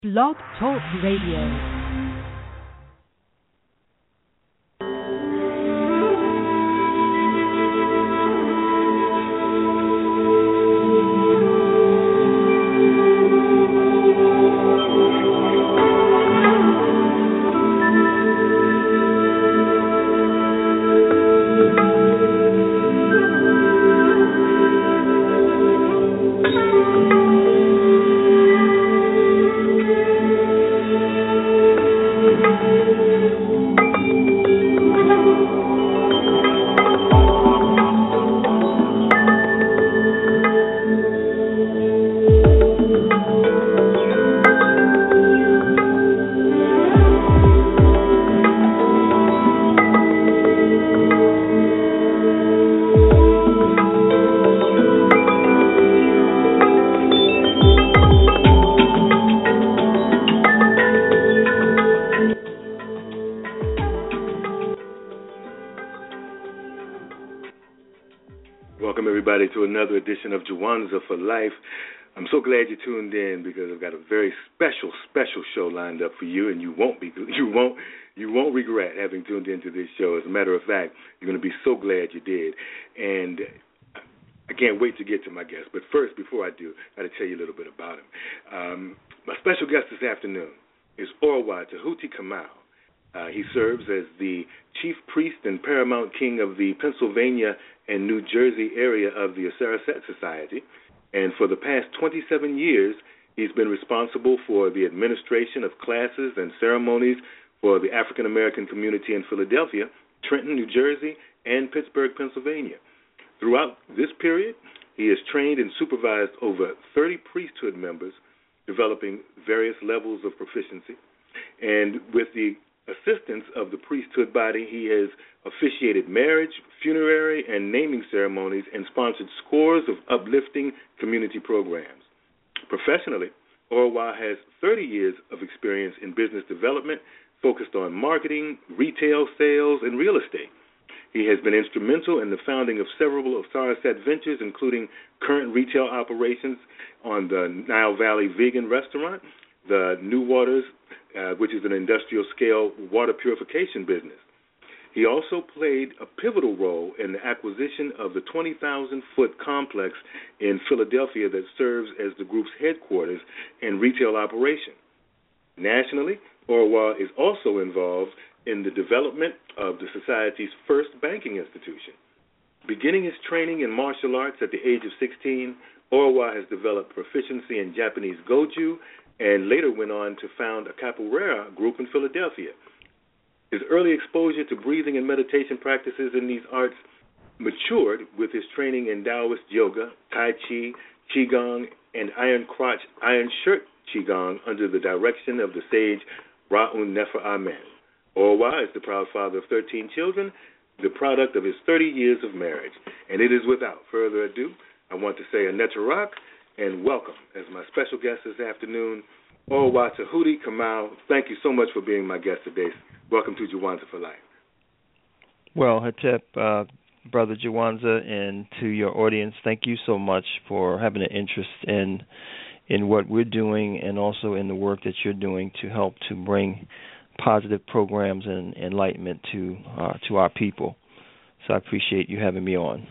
Blog Talk Radio. To another edition of Juwanza for Life. I'm so glad you tuned in because I've got a very special show lined up for you, and you won't regret having tuned into this show. As a matter of fact, you're going to be so glad you did. And I can't wait to get to my guest. But first, before I do, I got to tell you a little bit about him. My special guest this afternoon is Orwa Tahuti Kamau. He serves as the chief priest and paramount king of the Pennsylvania and New Jersey area of the Asaraset Society. And for the past 27 years, he's been responsible for the administration of classes and ceremonies for the African American community in Philadelphia, Trenton, New Jersey, and Pittsburgh, Pennsylvania. Throughout this period, he has trained and supervised over 30 priesthood members, developing various levels of proficiency. And with the assistance of the priesthood body, he has officiated marriage, funerary, and naming ceremonies and sponsored scores of uplifting community programs. Professionally, Orwa has 30 years of experience in business development focused on marketing, retail sales, and real estate. He has been instrumental in the founding of several of Asaraset ventures, including current retail operations on the Nile Valley Vegan Restaurant, the New Waters, which is an industrial-scale water purification business. He also played a pivotal role in the acquisition of the 20,000-foot complex in Philadelphia that serves as the group's headquarters and retail operation. Nationally, Orwa is also involved in the development of the Society's first banking institution. Beginning his training in martial arts at the age of 16, Orwa has developed proficiency in Japanese Goju and later went on to found a capoeira group in Philadelphia. His early exposure to breathing and meditation practices in these arts matured with his training in Taoist yoga, Tai Chi, Qigong, and Iron Crotch, Iron Shirt Qigong under the direction of the sage Ra'un Nefer Amen. Orwa is the proud father of 13 children, the product of his 30 years of marriage. And it is without further ado, I want to say Aneta Rock and welcome as my special guest this afternoon, Orwa Tahuti Kamau. Thank you so much for being my guest today. Welcome to Juwanza for Life. Well, Hatep, Brother Juwanza, and to your audience, thank you so much for having an interest in what we're doing and also in the work that you're doing to help to bring positive programs and enlightenment to our people. So I appreciate you having me on.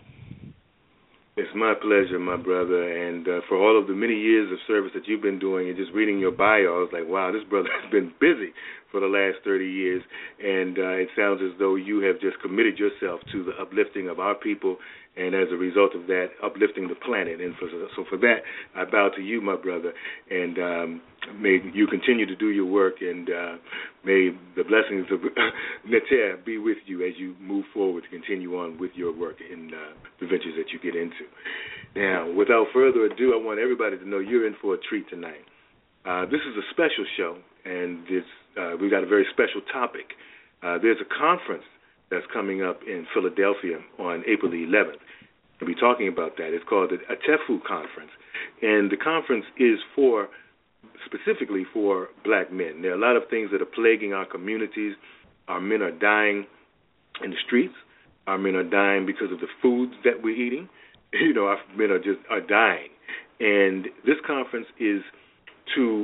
It's my pleasure, my brother, and for all of the many years of service that you've been doing, and just reading your bio, I was like, wow, this brother has been busy for the last 30 years, and it sounds as though you have just committed yourself to the uplifting of our people, and as a result of that, uplifting the planet. And so for that, I bow to you, my brother, and may you continue to do your work, and may the blessings of Neter be with you as you move forward to continue on with your work in the ventures that you get into. Now, without further ado, I want everybody to know you're in for a treat tonight. This is a special show, and we've got a very special topic. There's a conference that's coming up in Philadelphia on April the 11th. We'll be talking about that. It's called the Atefu Conference, and the conference is specifically for black men. There are a lot of things that are plaguing our communities. Our men are dying in the streets. Our men are dying because of the foods that we're eating. Our men are dying. And this conference is to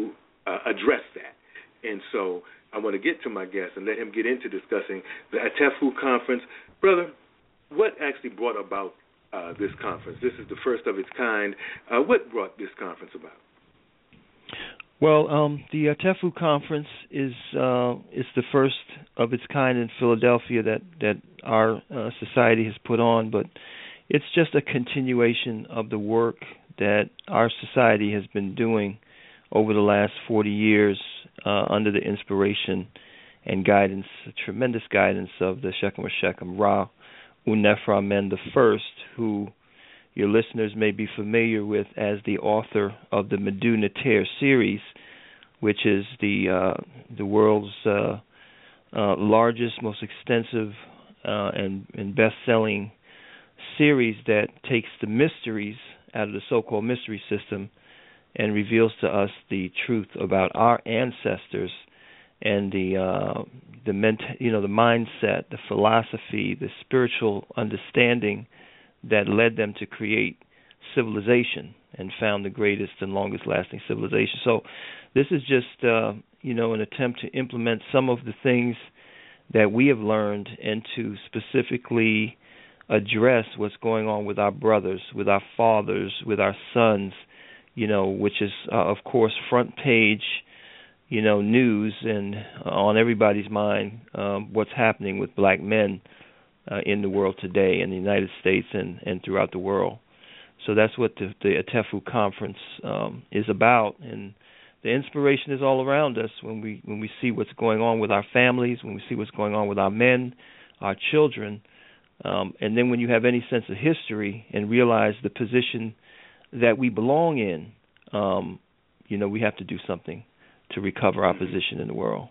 address that. And so I want to get to my guest and let him get into discussing the ATEFU conference. Brother, what actually brought about this conference? This is the first of its kind. What brought this conference about? Well, the ATEFU conference is the first of its kind in Philadelphia that our society has put on, but it's just a continuation of the work that our society has been doing over the last 40 years under the inspiration and guidance, tremendous guidance of the Shechem Shechem Ra Unefra Men I, who your listeners may be familiar with as the author of the Medu Neter series, which is the world's largest, most extensive, and best-selling series that takes the mysteries out of the so-called mystery system and reveals to us the truth about our ancestors and the mindset, the philosophy, the spiritual understanding that led them to create civilization and found the greatest and longest lasting civilization. So this is just an attempt to implement some of the things that we have learned and to specifically address what's going on with our brothers, with our fathers, with our sons, which is of course front page news and on everybody's mind, what's happening with black men in the world today, in the United States and throughout the world. So that's what the ATEFU conference is about, and the inspiration is all around us when we see what's going on with our families, when we see what's going on with our men, our children, and then when you have any sense of history and realize the position that we belong in, we have to do something to recover our position in the world.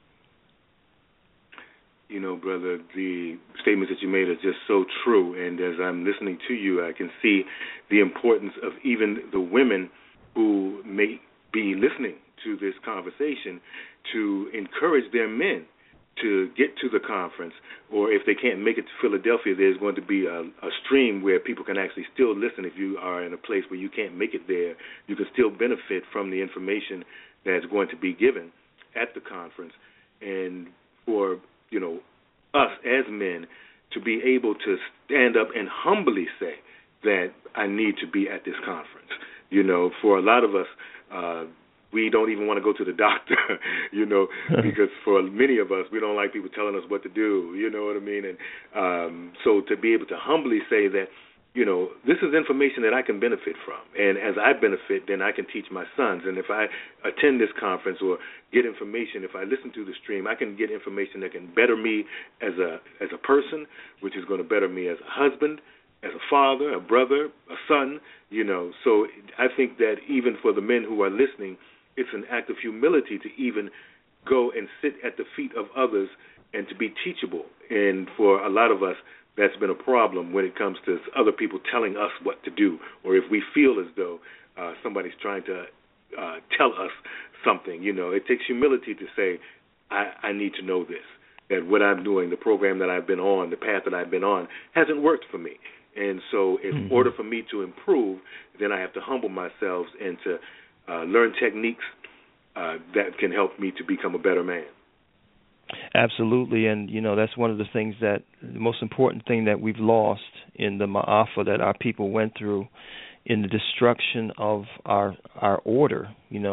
Brother, the statements that you made are just so true. And as I'm listening to you, I can see the importance of even the women who may be listening to this conversation to encourage their men to get to the conference, or if they can't make it to Philadelphia, there's going to be a stream where people can actually still listen. If you are in a place where you can't make it there, you can still benefit from the information that's going to be given at the conference. And for us as men to be able to stand up and humbly say that I need to be at this conference. For a lot of us, we don't even want to go to the doctor, because for many of us, we don't like people telling us what to do, you know what I mean? And so to be able to humbly say that, this is information that I can benefit from. And as I benefit, then I can teach my sons. And if I attend this conference or get information, if I listen to the stream, I can get information that can better me as a person, which is going to better me as a husband, as a father, a brother, a son, So I think that even for the men who are listening, it's an act of humility to even go and sit at the feet of others and to be teachable. And for a lot of us, that's been a problem when it comes to other people telling us what to do, or if we feel as though somebody's trying to tell us something. It takes humility to say, I need to know this, that what I'm doing, the program that I've been on, the path that I've been on, hasn't worked for me. And so in order for me to improve, then I have to humble myself and to learn techniques that can help me to become a better man. Absolutely, and that's one of the things the most important thing that we've lost in the Ma'afa that our people went through in the destruction of our order,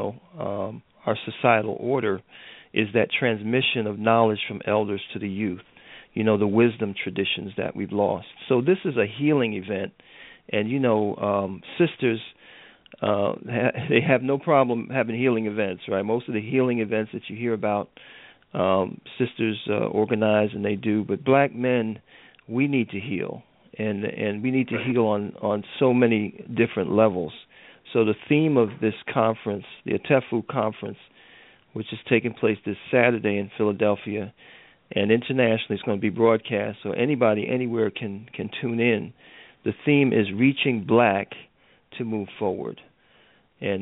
our societal order, is that transmission of knowledge from elders to the youth, the wisdom traditions that we've lost. So this is a healing event, and sisters, they have no problem having healing events, right? Most of the healing events that you hear about, sisters organize and they do, but black men, we need to heal, and we need to heal on so many different levels. So the theme of this conference, the ATEFU conference, which is taking place this Saturday in Philadelphia, and internationally it's going to be broadcast, so anybody anywhere can tune in. The theme is reaching black to move forward, and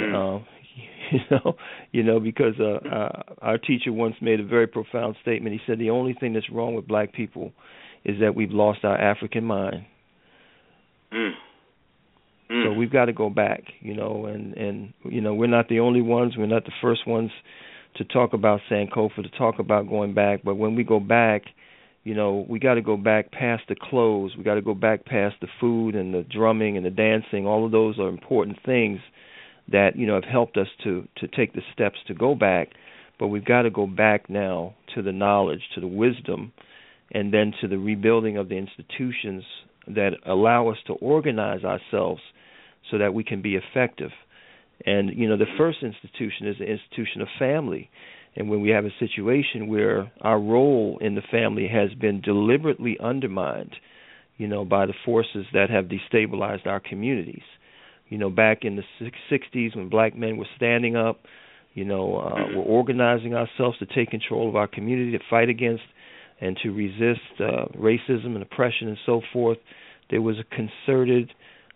because our teacher once made a very profound statement. He said the only thing that's wrong with black people is that we've lost our African mind. So we've got to go back, and we're not the only ones. We're not the first ones to talk about Sankofa, to talk about going back. But when we go back, we got to go back past the clothes. We got to go back past the food and the drumming and the dancing. All of those are important things that, have helped us to take the steps to go back. But we've got to go back now to the knowledge, to the wisdom, and then to the rebuilding of the institutions that allow us to organize ourselves so that we can be effective. And, the first institution is the institution of family. And when we have a situation where our role in the family has been deliberately undermined, by the forces that have destabilized our communities. Back in the 60s when black men were standing up, we're organizing ourselves to take control of our community, to fight against and to resist racism and oppression and so forth. There was a concerted,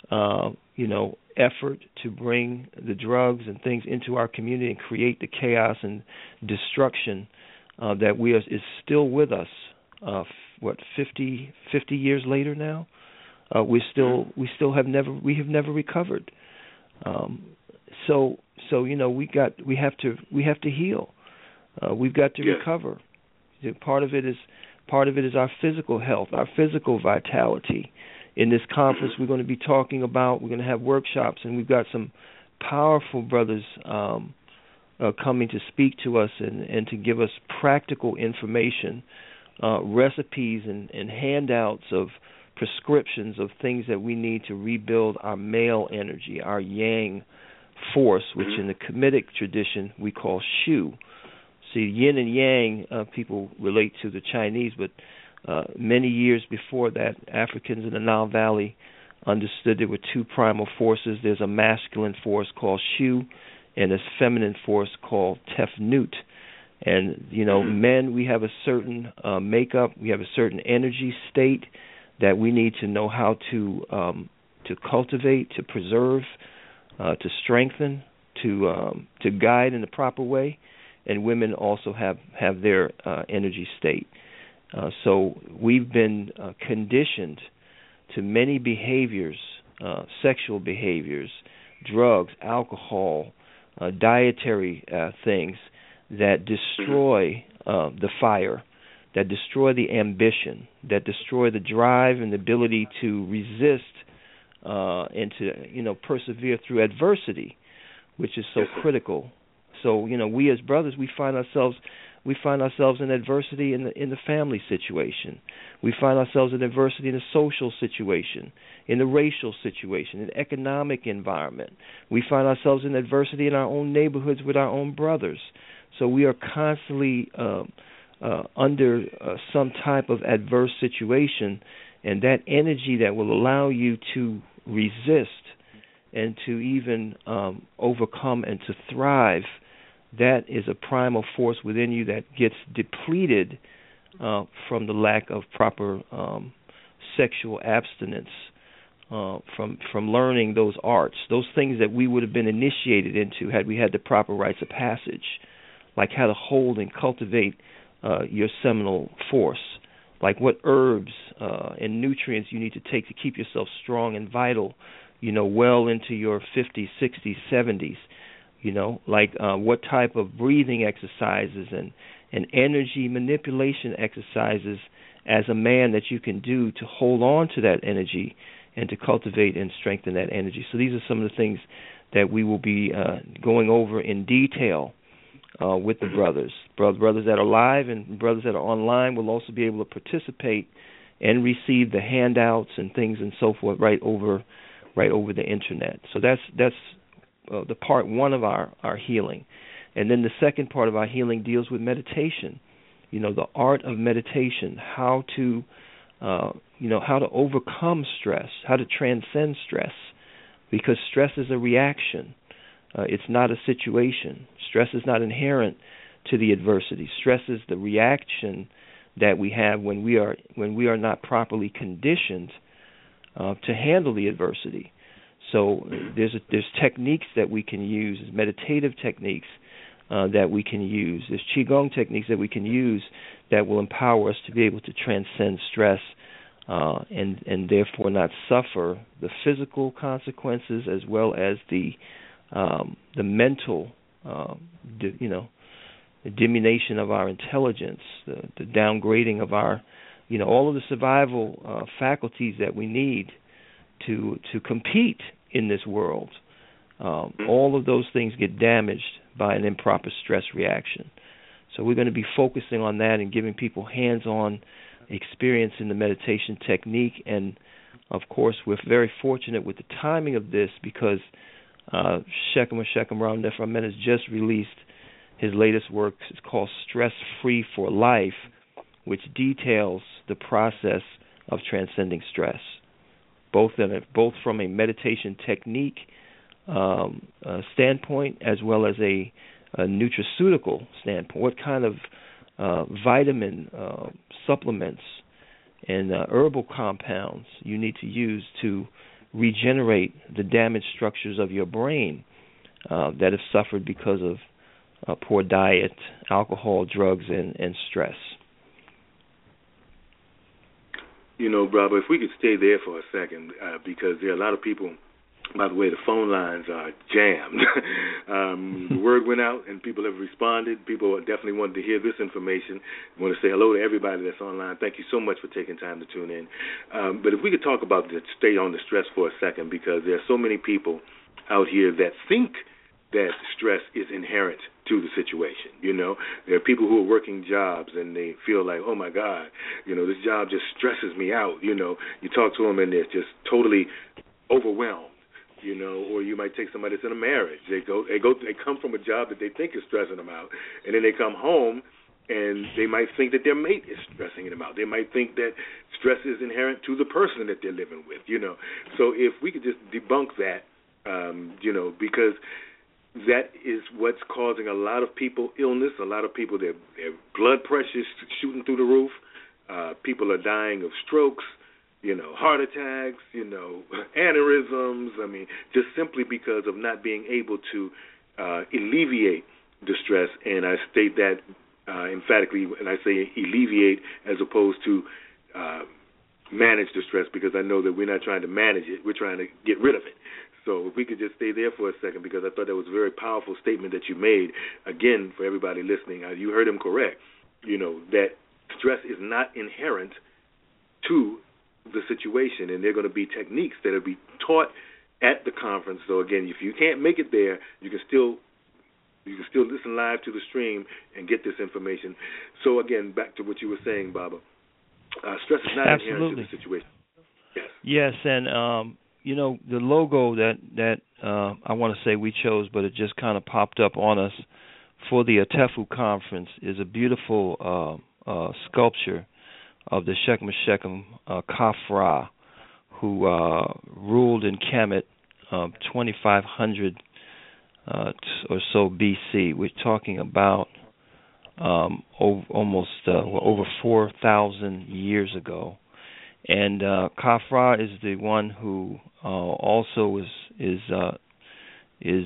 effort to bring the drugs and things into our community and create the chaos and destruction that is still with us. 50 years later now, we have never recovered. So we have to heal. We've got to recover. Part of it is our physical health, our physical vitality. In this conference, we're going to be talking about. We're going to have workshops, and we've got some powerful brothers coming to speak to us and to give us practical information, recipes and handouts of prescriptions of things that we need to rebuild our male energy, our yang force, which in the Kemetic tradition we call Shu. See, yin and yang, people relate to the Chinese, but many years before that, Africans in the Nile Valley understood there were two primal forces. There's a masculine force called Shu and a feminine force called Tefnut. And, men, we have a certain makeup, we have a certain energy state that we need to know how to cultivate, to preserve, to strengthen, to guide in the proper way. And women also have their energy state. So we've been conditioned to many behaviors, sexual behaviors, drugs, alcohol, dietary things that destroy the fire, that destroy the ambition, that destroy the drive and the ability to resist and to persevere through adversity, which is so critical. So we as brothers, we find ourselves in adversity in the family situation. We find ourselves in adversity in the social situation, in the racial situation, in the economic environment. We find ourselves in adversity in our own neighborhoods with our own brothers. So we are constantly under some type of adverse situation, and that energy that will allow you to resist and to even overcome and to thrive, that is a primal force within you that gets depleted from the lack of proper sexual abstinence, from learning those arts, those things that we would have been initiated into had we had the proper rites of passage, like how to hold and cultivate your seminal force, like what herbs and nutrients you need to take to keep yourself strong and vital, well into your 50s, 60s, 70s. Like what type of breathing exercises and energy manipulation exercises as a man that you can do to hold on to that energy and to cultivate and strengthen that energy. So these are some of the things that we will be going over in detail with the brothers. Brothers that are live and brothers that are online will also be able to participate and receive the handouts and things and so forth right over the internet. So that's the part one of our healing. And then the second part of our healing deals with meditation. The art of meditation, how to overcome stress, how to transcend stress, because stress is a reaction. It's not a situation. Stress is not inherent to the adversity. Stress is the reaction that we have when we are not properly conditioned to handle the adversity. So there's techniques that we can use, meditative techniques that we can use. There's Qigong techniques that we can use that will empower us to be able to transcend stress and therefore not suffer the physical consequences as well as the mental, the diminution of our intelligence, the downgrading of our, all of the survival faculties that we need to compete in this world. All of those things get damaged by an improper stress reaction. So we're going to be focusing on that and giving people hands-on experience in the meditation technique. And, of course, we're very fortunate with the timing of this because Shechem Ram Nefesh has just released his latest work. It's called Stress Free for Life, which details the process of transcending stress, both from a meditation technique standpoint as well as a nutraceutical standpoint. What kind of vitamin supplements and herbal compounds you need to use to regenerate the damaged structures of your brain that have suffered because of poor diet, alcohol, drugs, and stress. Brother, if we could stay there for a second, because there are a lot of people. By the way, the phone lines are jammed. The word went out, and people have responded. People definitely wanted to hear this information. I want to say hello to everybody that's online. Thank you so much for taking time to tune in. But if we could talk about stay on the stress for a second, because there are so many people out here that think that stress is inherent to the situation. There are people who are working jobs and they feel like, oh my God, this job just stresses me out. You talk to them and they're just totally overwhelmed. Or you might take somebody that's in a marriage. They come from a job that they think is stressing them out, and then they come home and they might think that their mate is stressing them out. They might think that stress is inherent to the person that they're living with. So if we could just debunk that, because that is what's causing a lot of people illness. A lot of people, their blood pressure is shooting through the roof. People are dying of strokes. Heart attacks, aneurysms, just simply because of not being able to alleviate the stress. And I state that emphatically, and I say alleviate as opposed to manage the stress, because I know that we're not trying to manage it, we're trying to get rid of it. So if we could just stay there for a second, because I thought that was a very powerful statement that you made. Again, for everybody listening, you heard him correct, that stress is not inherent to the situation, and there are going to be techniques that will be taught at the conference. So again, if you can't make it there, you can still listen live to the stream and get this information. So again, back to what you were saying, Baba. Stress is not inherent to the situation. Yes, and the logo that I want to say we chose, but it just kind of popped up on us for the Atefu conference, is a beautiful sculpture of the Shechem Khafra, who ruled in Kemet 2500 or so BC. We're talking about almost over 4,000 years ago. And Khafra is the one who also is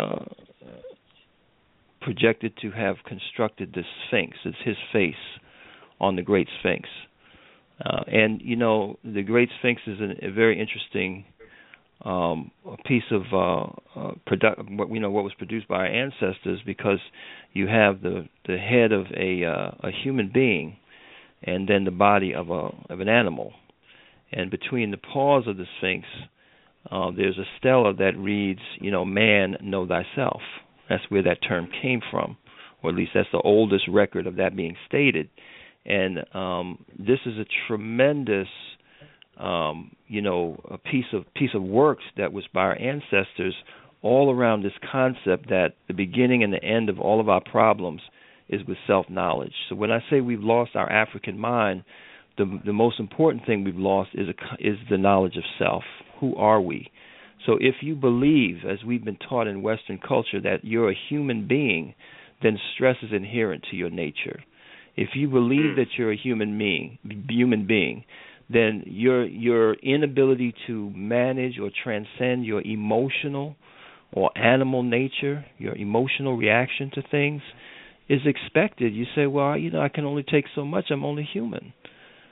projected to have constructed the Sphinx. It's his face on the Great Sphinx. And, the Great Sphinx is a very interesting piece of what was produced by our ancestors, because you have the head of a human being and then the body of an animal. And between the paws of the Sphinx, there's a stela that reads, man, know thyself. That's where that term came from, or at least that's the oldest record of that being stated. And this is a tremendous, a piece of works that was by our ancestors all around this concept that the beginning and the end of all of our problems is with self-knowledge. So when I say we've lost our African mind, the most important thing we've lost is the knowledge of self. Who are we? So if you believe, as we've been taught in Western culture, that you're a human being, then stress is inherent to your nature. If you believe that you're a human being, then your inability to manage or transcend your emotional or animal nature, your emotional reaction to things, is expected. You say, well, I can only take so much. I'm only human.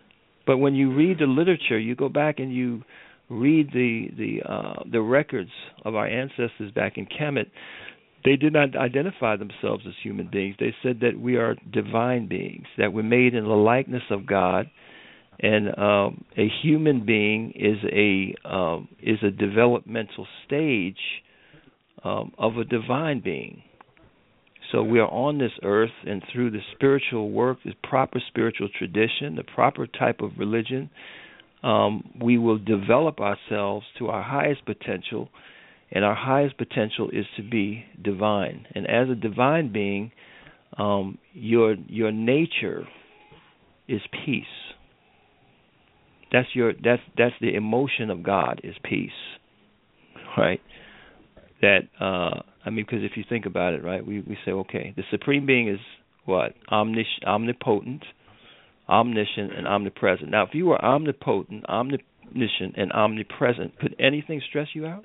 But when you read the literature, you go back and you read the records of our ancestors back in Kemet. They did not identify themselves as human beings. They said that we are divine beings, that we're made in the likeness of God, and a human being is a developmental stage of a divine being. So we are on this earth, and through the spiritual work, the proper spiritual tradition, the proper type of religion, we will develop ourselves to our highest potential, and our highest potential is to be divine. And as a divine being, your nature is peace. That's the emotion of God, is peace, right? That because if you think about it, right, we say, okay, the Supreme Being is what? Omnipotent, omniscient, and omnipresent. Now, if you were omnipotent, omniscient, and omnipresent, could anything stress you out?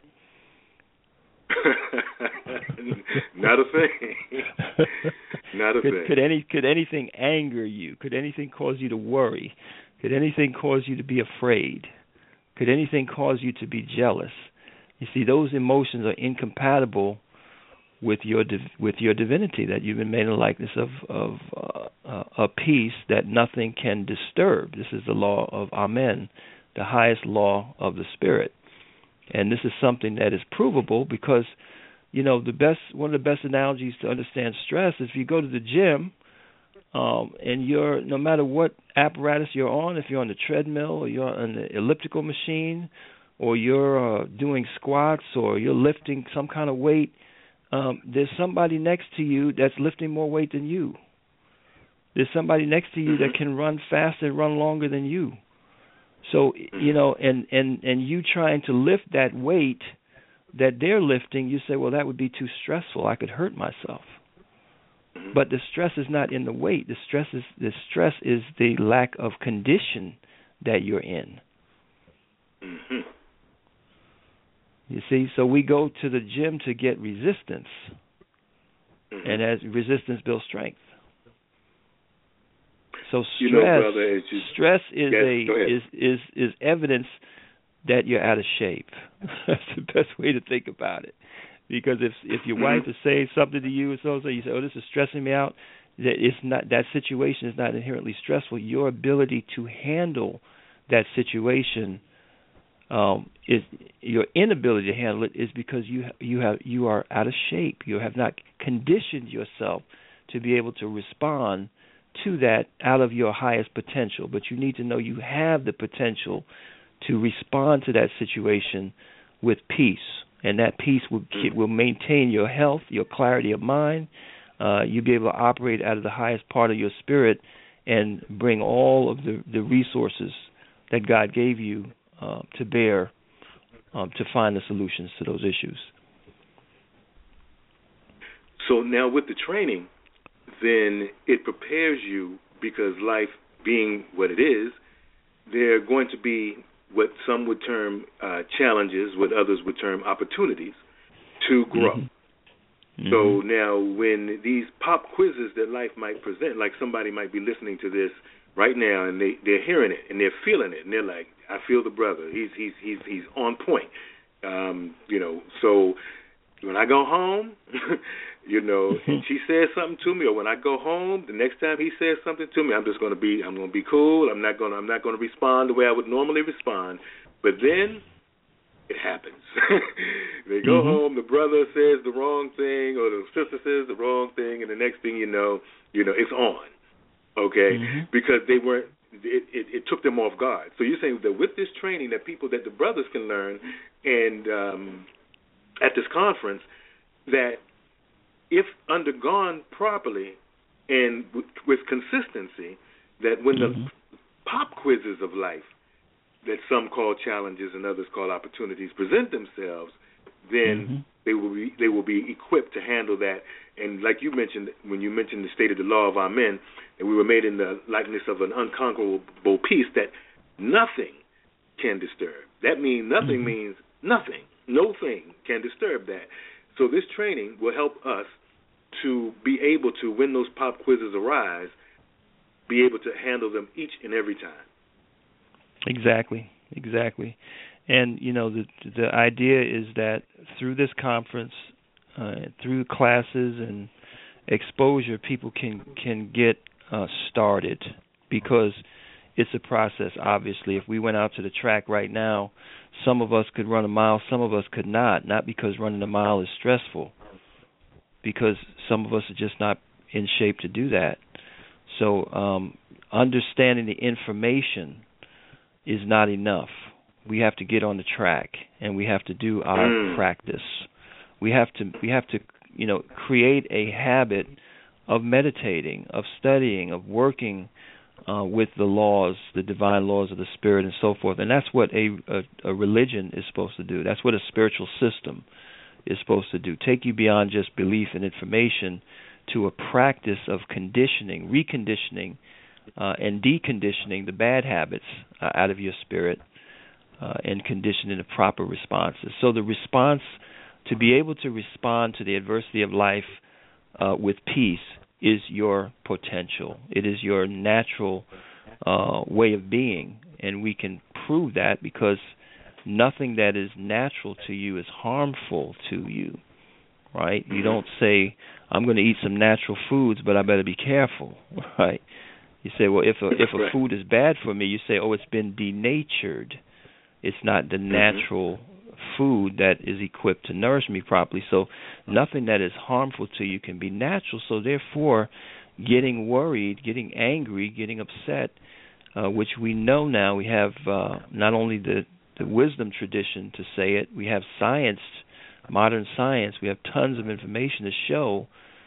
Not a thing. Not a thing. Could anything anger you? Could anything cause you to worry? Could anything cause you to be afraid? Could anything cause you to be jealous? You see, those emotions are incompatible with your divinity, that you've been made in the likeness of a peace that nothing can disturb. This is the law of Amen, the highest law of the Spirit. And this is something that is provable because, one of the best analogies to understand stress is if you go to the gym, and you're, no matter what apparatus you're on, if you're on the treadmill or you're on the elliptical machine or you're doing squats or you're lifting some kind of weight, there's somebody next to you that's lifting more weight than you. There's somebody next to you that can run faster and run longer than you. So, and you trying to lift that weight that they're lifting, you say, well, that would be too stressful. I could hurt myself. But the stress is not in the weight. The stress is the lack of condition that you're in. Mm-hmm. You see, so we go to the gym to get resistance, and as resistance builds strength. So stress is evidence that you're out of shape. That's the best way to think about it. Because if your wife is saying something to you, so you say, "Oh, this is stressing me out," that situation is not inherently stressful. Your ability to handle that situation is your inability to handle it is because you are out of shape. You have not conditioned yourself to be able to respond to that out of your highest potential. But you need to know you have the potential to respond to that situation with peace. And that peace will maintain your health, your clarity of mind. You'll be able to operate out of the highest part of your spirit and bring all of the resources that God gave you to bear to find the solutions to those issues. So now with the training, then it prepares you, because life being what it is, there are going to be what some would term challenges, what others would term opportunities to grow. Mm-hmm. So now when these pop quizzes that life might present, like somebody might be listening to this right now and they're hearing it and they're feeling it and they're like, I feel the brother. He's on point. So when I go home, and she says something to me, or when I go home, the next time he says something to me, I'm going to be cool. I'm not going to respond the way I would normally respond. But then it happens. They go home, the brother says the wrong thing, or the sister says the wrong thing, and the next thing you know, it's on. Okay, because they weren't. It took them off guard. So you're saying that with this training, that the brothers can learn, and at this conference, that if undergone properly and with consistency, that when the pop quizzes of life, that some call challenges and others call opportunities, present themselves, then they will be equipped to handle that. And like you mentioned, when you mentioned the state of the law of Amen, and we were made in the likeness of an unconquerable peace that nothing can disturb. That means nothing means nothing. No thing can disturb that. So this training will help us to be able to, when those pop quizzes arise, be able to handle them each and every time. Exactly. And the idea is that through this conference, through classes and exposure, people can get started, because it's a process. Obviously, if we went out to the track right now, some of us could run a mile, some of us could not. Not because running a mile is stressful, because some of us are just not in shape to do that. So understanding the information is not enough. We have to get on the track, and we have to do our practice. We have to create a habit of meditating, of studying, of working with the laws, the divine laws of the Spirit, and so forth. And that's what a religion is supposed to do. That's what a spiritual system is supposed to do. Take you beyond just belief and information to a practice of conditioning, reconditioning, and deconditioning the bad habits out of your spirit, and conditioning the proper responses. So the response, to be able to respond to the adversity of life with peace, is your potential. It is your natural way of being, and we can prove that because nothing that is natural to you is harmful to you, right? You don't say, I'm going to eat some natural foods, but I better be careful, right? You say, well, if a food is bad for me, you say, oh, it's been denatured. It's not the natural food that is equipped to nourish me properly. So nothing that is harmful to you can be natural. So therefore, getting worried, getting angry, getting upset, which we know now, we have not only the wisdom tradition to say it, we have science, modern science, we have tons of information to show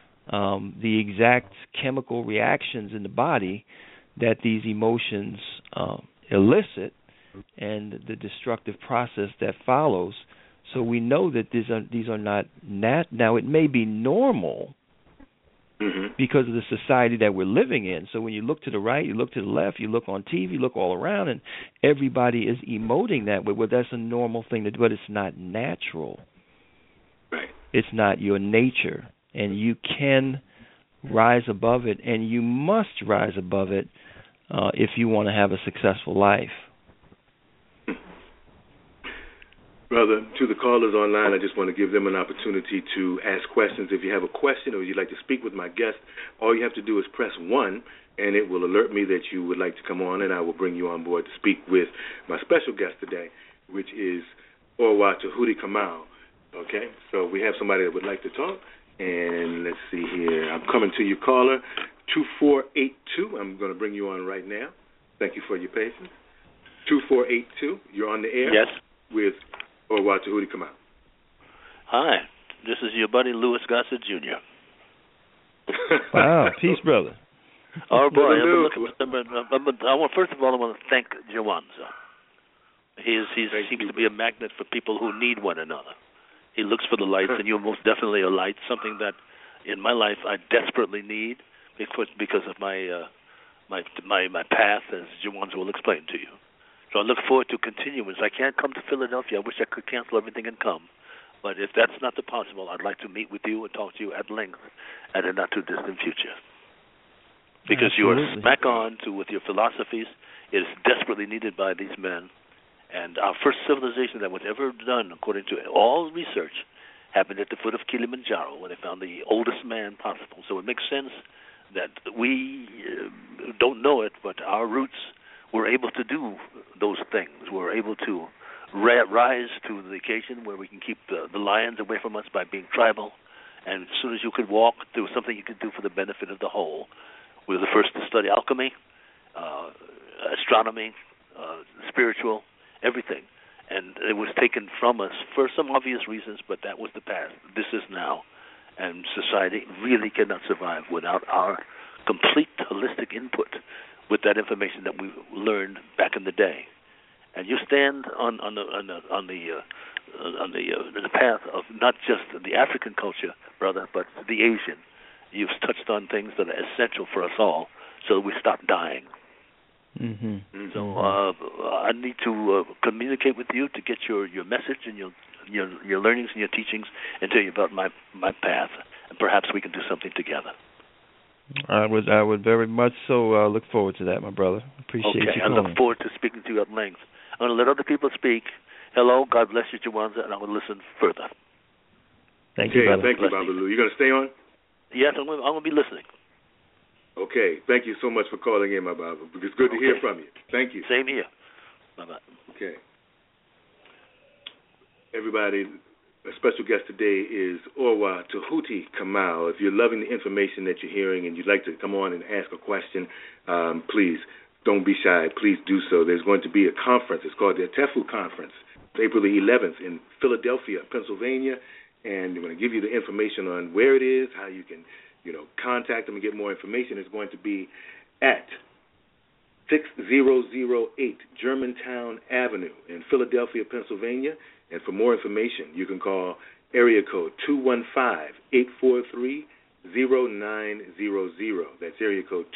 the exact chemical reactions in the body that these emotions elicit, and the destructive process that follows. So we know that these are not now. It may be normal because of the society that we're living in. So when you look to the right, you look to the left, you look on TV, you look all around, and everybody is emoting that way. Well, that's a normal thing to do, but it's not natural. Right. It's not your nature, and you can rise above it, and you must rise above it if you want to have a successful life. Brother, to the callers online, I just want to give them an opportunity to ask questions. If you have a question or you'd like to speak with my guest, all you have to do is press 1, and it will alert me that you would like to come on, and I will bring you on board to speak with my special guest today, which is Orwa Tahuti Kamal. Okay, so we have somebody that would like to talk, and let's see here. I'm coming to you, caller, 2482. I'm going to bring you on right now. Thank you for your patience. 2482, you're on the air. Yes. With Orwa Tahuti Kamal. Hi, this is your buddy Louis Gossett Jr. Wow, peace, brother. Oh boy, first of all, I want to thank Jawanza. He seems to be a magnet for people who need one another. He looks for the lights, and you're most definitely a light. Something that in my life I desperately need because of my path, as Jawanza will explain to you. So I look forward to continuance. I can't come to Philadelphia. I wish I could cancel everything and come. But if that's not possible, I'd like to meet with you and talk to you at length at a not-too-distant future. Because you are smack on with your philosophies. It is desperately needed by these men. And our first civilization that was ever done, according to all research, happened at the foot of Kilimanjaro when they found the oldest man possible. So it makes sense that we don't know it, but our roots were able to do those things. We're able to rise to the occasion where we can keep the lions away from us by being tribal. And as soon as you could walk, there was something you could do for the benefit of the whole. We were the first to study alchemy, astronomy, spiritual, everything. And it was taken from us for some obvious reasons, but that was the past. This is now. And society really cannot survive without our complete holistic input with that information that we learned back in the day. And you stand on the path of not just the African culture, brother, but the Asian. You've touched on things that are essential for us all, so that we stop dying. Mm-hmm. So I need to communicate with you to get your message and your learnings and your teachings, and tell you about my path, and perhaps we can do something together. I would very much so look forward to that, my brother. Appreciate you calling. I look forward to speaking to you at length. I'm going to let other people speak. Hello, God bless you, Jawanza, and I will listen further. Thank you, brother. Thank you, Babalu. You going to stay on? Yes, I'm going to be listening. Okay. Thank you so much for calling in, my Baba. It's good to hear from you. Thank you. Same here. Bye-bye. Okay. Everybody, a special guest today is Orwa Tahuti Kamal. If you're loving the information that you're hearing and you'd like to come on and ask a question, please don't be shy. Please do so. There's going to be a conference. It's called the Atefu Conference. It's April the 11th in Philadelphia, Pennsylvania, and they're going to give you the information on where it is, how you can, contact them and get more information. It's going to be at 6008 Germantown Avenue in Philadelphia, Pennsylvania. And for more information, you can call area code 215-843-0900. That's area code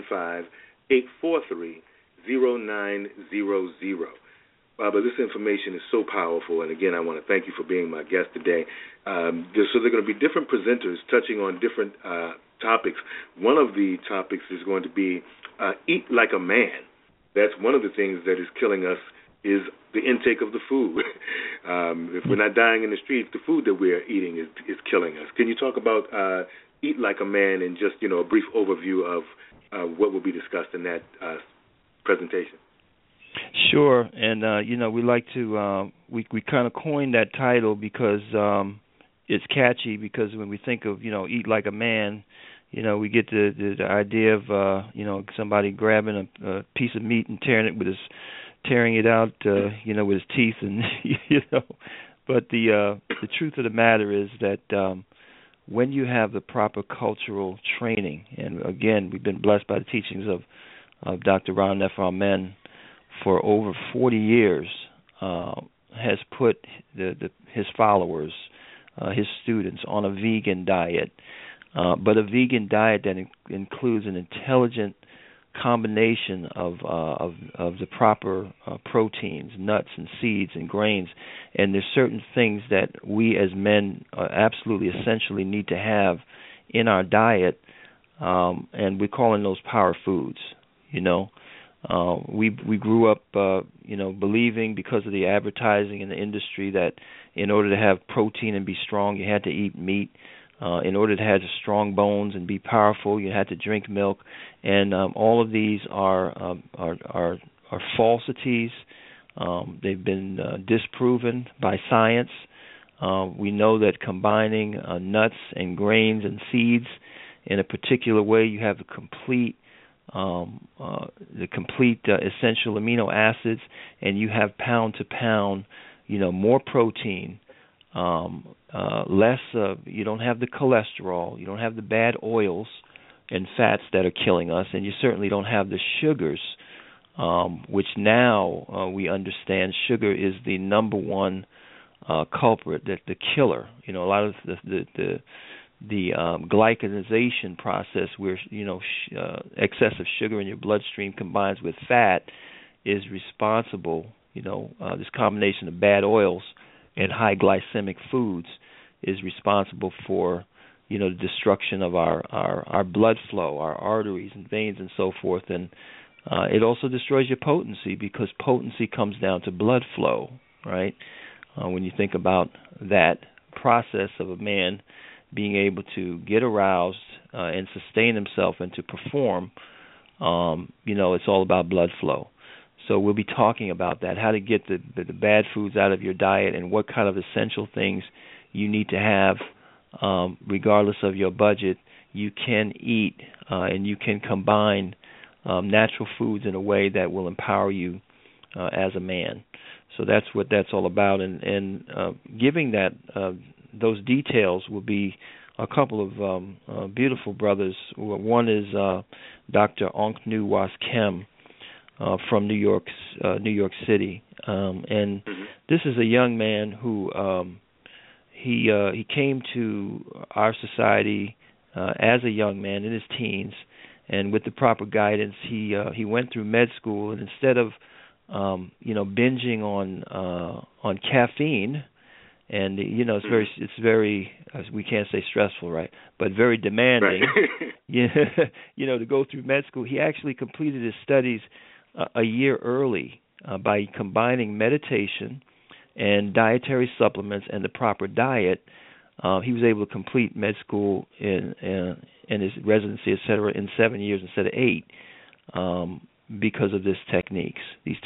215-843-0900. Baba, this information is so powerful, and again, I want to thank you for being my guest today. So there are going to be different presenters touching on different topics. One of the topics is going to be eat like a man. That's one of the things that is killing us is the intake of the food. If we're not dying in the streets, the food that we're eating is killing us. Can you talk about eat like a man and just, a brief overview of what will be discussed in that presentation? Sure, and we like to we kind of coined that title because it's catchy. Because when we think of eat like a man, we get the idea of somebody grabbing a piece of meat and tearing it out with his teeth, and But the truth of the matter is that when you have the proper cultural training, and again we've been blessed by the teachings of Dr. Ron Nefer Amen for over 40 years, has put his followers, his students, on a vegan diet, but a vegan diet that includes an intelligent combination of the proper proteins, nuts and seeds and grains, and there's certain things that we as men absolutely essentially need to have in our diet, and we're calling those power foods. We grew up, believing because of the advertising in the industry that in order to have protein and be strong, you had to eat meat. In order to have strong bones and be powerful, you had to drink milk, and all of these are falsities. They've been disproven by science. We know that combining nuts and grains and seeds in a particular way, you have the complete essential amino acids, and you have pound to pound, more protein. Less, you don't have the cholesterol, you don't have the bad oils and fats that are killing us, and you certainly don't have the sugars, which now we understand sugar is the number one culprit, the killer. A lot of the glycanization process, where excessive sugar in your bloodstream combines with fat, is responsible. This combination of bad oils and high glycemic foods is responsible for, the destruction of our blood flow, our arteries and veins and so forth. And it also destroys your potency, because potency comes down to blood flow, right? When you think about that process of a man being able to get aroused and sustain himself and to perform, it's all about blood flow. So we'll be talking about that, how to get the bad foods out of your diet and what kind of essential things you need to have, regardless of your budget. You can eat and you can combine natural foods in a way that will empower you as a man. So that's what that's all about. And giving that those details will be a couple of beautiful brothers. One is Dr. Onknu Waskem, from New York City, and this is a young man who he came to our society as a young man in his teens, and with the proper guidance, he went through med school, and instead of binging on caffeine And it's very we can't say stressful, right? But very demanding. Right. To go through med school. He actually completed his studies a year early by combining meditation and dietary supplements and the proper diet. He was able to complete med school and his residency, et cetera, in 7 years instead of 8, because of these techniques.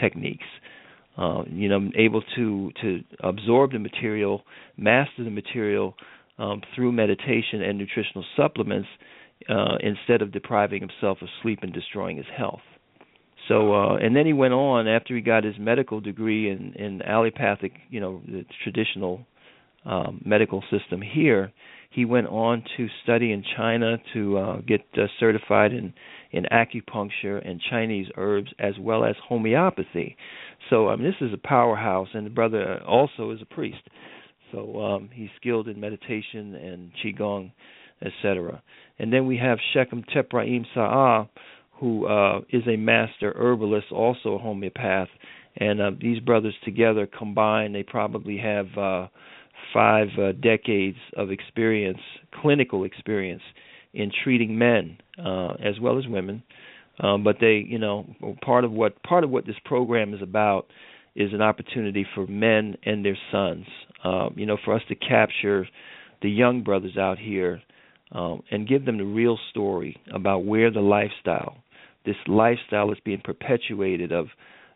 Able to absorb the material, master the material through meditation and nutritional supplements, instead of depriving himself of sleep and destroying his health. So, and then he went on after he got his medical degree in allopathic, the traditional medical system here. He went on to study in China to get certified in acupuncture and Chinese herbs as well as homeopathy. So, this is a powerhouse, and the brother also is a priest. So he's skilled in meditation and qigong, etc. And then we have Shechem Tepraim Sa'ah, who is a master herbalist, also a homeopath. And these brothers together combined, they probably have 5 decades of experience, clinical experience, in treating men as well as women. But they, part of what this program is about is an opportunity for men and their sons, for us to capture the young brothers out here and give them the real story about where the this lifestyle is being perpetuated of,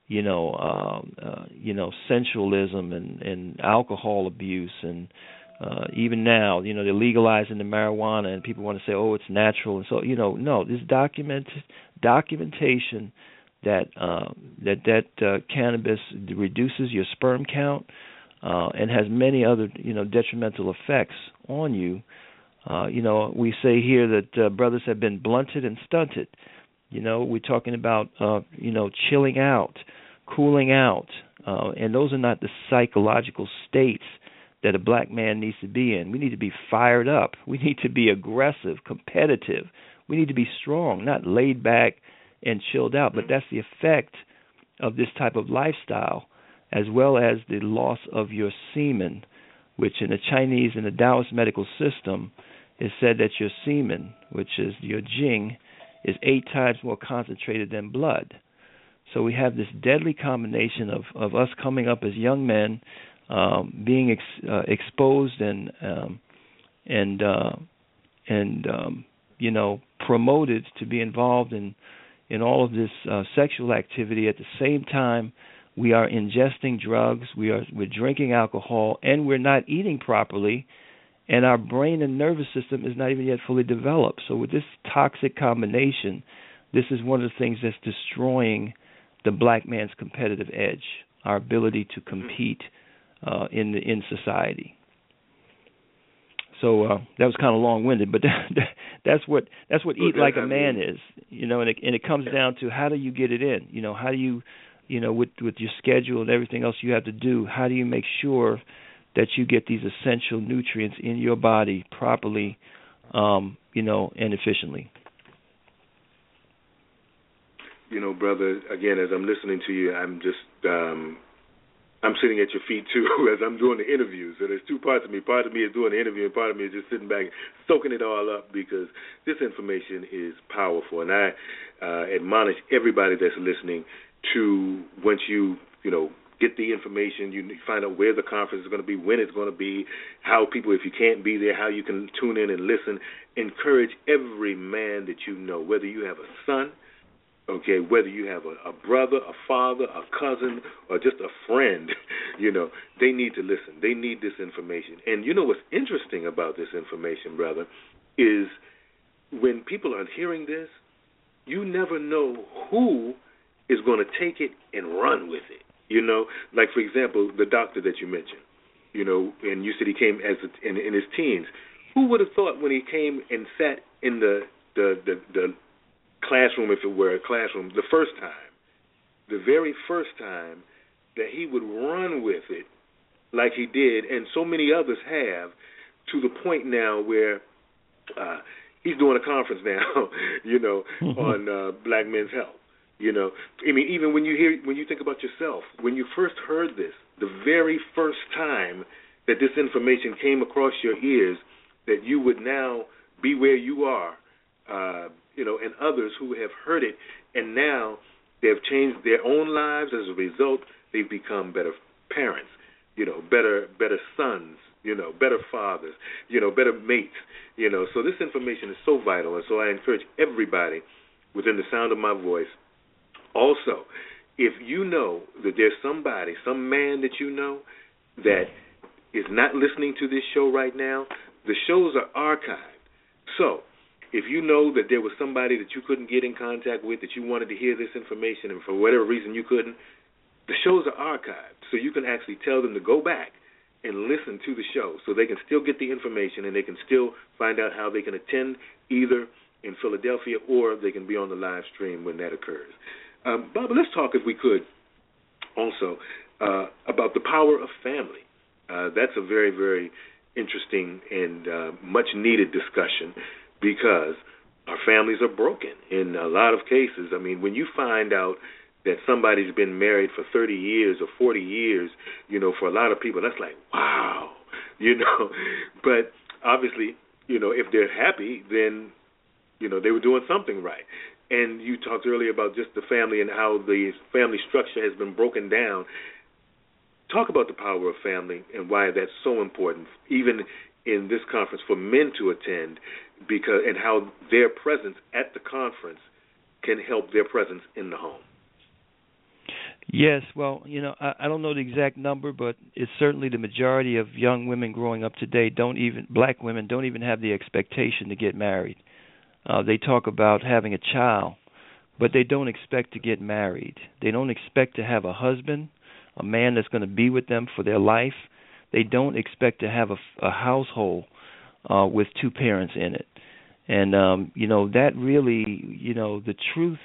sensualism and alcohol abuse, and even now, they're legalizing the marijuana, and people want to say, oh, it's natural, and so, no, this documentation that cannabis reduces your sperm count and has many other, detrimental effects on you. We say here that brothers have been blunted and stunted. We're talking about, chilling out, cooling out, and those are not the psychological states that a black man needs to be in. We need to be fired up. We need to be aggressive, competitive. We need to be strong, not laid back and chilled out. But that's the effect of this type of lifestyle, as well as the loss of your semen, which in the Chinese and the Taoist medical system is said that your semen, which is your jing, is 8 times more concentrated than blood. So we have this deadly combination of us coming up as young men, being exposed and promoted to be involved in all of this sexual activity. At the same time, we are ingesting drugs, we're drinking alcohol, and we're not eating properly, and our brain and nervous system is not even yet fully developed. So with this toxic combination, this is one of the things that's destroying the black man's competitive edge, our ability to compete in society. So that was kind of long-winded, but that's what eat like a man is, and it comes down to how do you get it in? How do you, with your schedule and everything else you have to do, how do you make sure that you get these essential nutrients in your body properly, and efficiently? Brother, again, as I'm listening to you, I'm just I'm sitting at your feet, too, as I'm doing the interview. So there's 2 parts of me. Part of me is doing the interview, and part of me is just sitting back, soaking it all up, because this information is powerful. And I admonish everybody that's listening to, once you get the information, you find out where the conference is going to be, when it's going to be, how people, if you can't be there, how you can tune in and listen. Encourage every man that you know, whether you have a son, okay, whether you have a brother, a father, a cousin, or just a friend, they need to listen. They need this information. And what's interesting about this information, brother, is when people are hearing this, you never know who is going to take it and run with it. Like, for example, the doctor that you mentioned, and you said he came in his teens. Who would have thought when he came and sat in the classroom, if it were a classroom, the very first time, that he would run with it like he did, and so many others have, to the point now where he's doing a conference now, on black men's health. Even when you think about yourself, when you first heard this, the very first time that this information came across your ears, that you would now be where you are, and others who have heard it, and now they've changed their own lives. As a result, they've become better parents, better sons, better fathers, better mates, So this information is so vital, and so I encourage everybody within the sound of my voice. Also, if you know that there's somebody, some man that you know that is not listening to this show right now, the shows are archived. So if you know that there was somebody that you couldn't get in contact with, that you wanted to hear this information, and for whatever reason you couldn't, the shows are archived. So you can actually tell them to go back and listen to the show so they can still get the information and they can still find out how they can attend either in Philadelphia or they can be on the live stream when that occurs. Baba, let's talk, if we could, also about the power of family. That's a very, very interesting and much-needed discussion because our families are broken in a lot of cases. I mean, when you find out that somebody's been married for 30 years or 40 years, for a lot of people, that's like, wow, But obviously, if they're happy, then, they were doing something right. And you talked earlier about just the family and how the family structure has been broken down. Talk about the power of family and why that's so important, even in this conference, for men to attend, and how their presence at the conference can help their presence in the home. Yes, well, I don't know the exact number, but it's certainly the majority of young women growing up today black women don't even have the expectation to get married. They talk about having a child, but they don't expect to get married. They don't expect to have a husband, a man that's going to be with them for their life. They don't expect to have a household with two parents in it. And, that really, the truth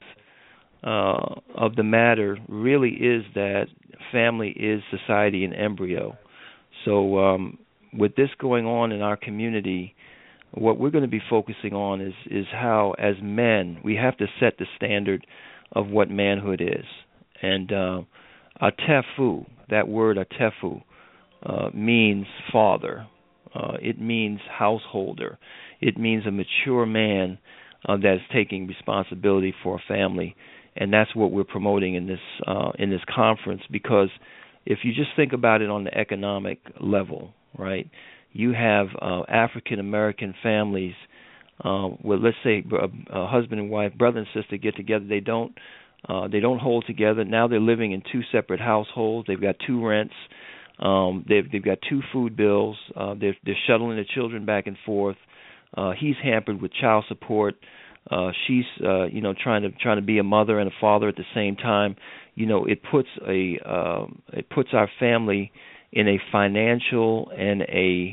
of the matter really is that family is society in embryo. So with this going on in our community, what we're going to be focusing on is how, as men, we have to set the standard of what manhood is. And atefu, that word atefu, means father. It means householder. It means a mature man that's taking responsibility for a family. And that's what we're promoting in this conference, because if you just think about it on the economic level, right, you have African American families where, let's say, a husband and wife, brother and sister get together. They don't hold together. Now they're living in two separate households. They've got two rents. They've got two food bills. They're shuttling the children back and forth. He's hampered with child support. She's trying to be a mother and a father at the same time. It puts our family in a financial and a